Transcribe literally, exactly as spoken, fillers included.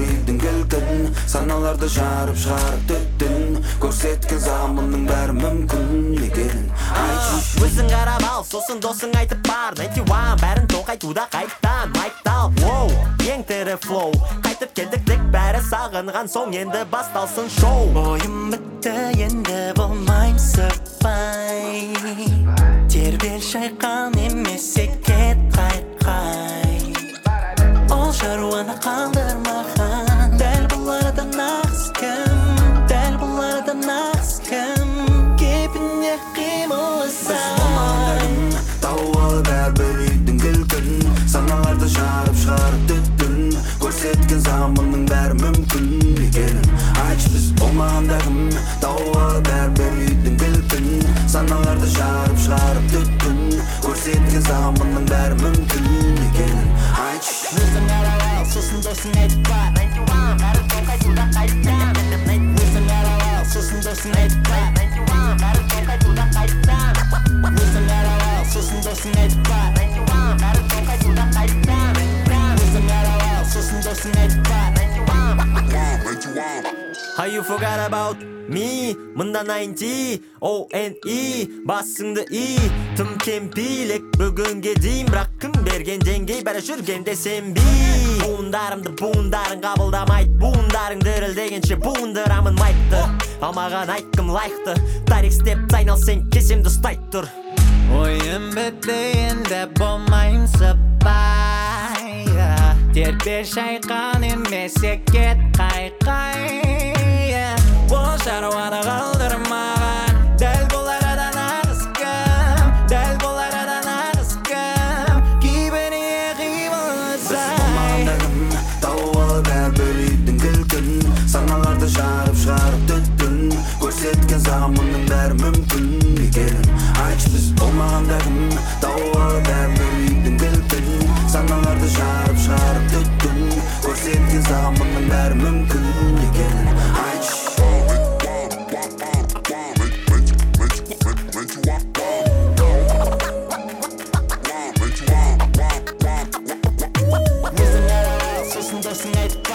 үйдің келгін, саналарды жарып шығарып төттің, көрсеткен заманның бәрі мүмкін екенін айтшы. Өзің қарап ал, сосын досың айтып бар ninety one бәрін тоқайтуда қайттан майктал. Воу, ең тірі флоу, қайтып келдік тек бәрі сағынған соң енді басталсын шоу. Ойым бітті енді болмайм сырпай, тербел шайқан емесе кет қайқай. Ол шаруаны қалдырмаған, дәл бұл арада нағыз кім, дәл бұл арада нағыз кім, кепіне қимылы сай. Тауы бәрбір үйдің келгін, саналарды жарып шығарып төттің, көрсеткен заманның бәрі мүмкін екенін айтшы. Біз болмағандағым тауы бәрбір үйдің келгін, саналарды жарып шығарып төттің, көрсеткен заманның бәрі мүмкін екенін айтшы. Өзің қарап ал, сосын досың айтып бар ninety one бәрін тоқайтуда қайттан. Өзің қарап ал, сосын досың айтып бар ninety one бәрін тоқайтуда қайттан. Өзің қарап ал, сосын досың айтып бар ninety one бәрін тоқайтуда қайттан. Өзің қарап ал, сосын досың айтып бар ninety one. How you forgot about me? Мында ninety O N E басыңды и тым кемпилік бүгінге дейін, бірақ кім берген деңгей бәрі жүргенде сенбей. Буындарымды буындарың қабылдамайды, буындарың дірілдегенше буындырамын майкты. Алмаған айт кім лайықты, тарих степ тайнал сен кесемді ұстай тұр. Ойым бітті енді болмайым сыпай, тербел шайқан емесе кет қайқай. Ол шаруаны қалдырмаған, дәл бұл арада нағыз кім, дәл бұл арада нағыз кім, кейбіріне қимылы сай. Біз болмағандағым тауы бәрбір үйдің келгін, саналарды жарып шығарып төттің, көрсеткен заманның бәрі мүмкін екенін айтшы. Біз болмағандағым тауы бәрбір үйдің келгін, саналарды жарып шығарып төттің, көрсеткен заманның бәрі мүмкін екенін айтшы. Өзің қарап ал, сосын досың айтып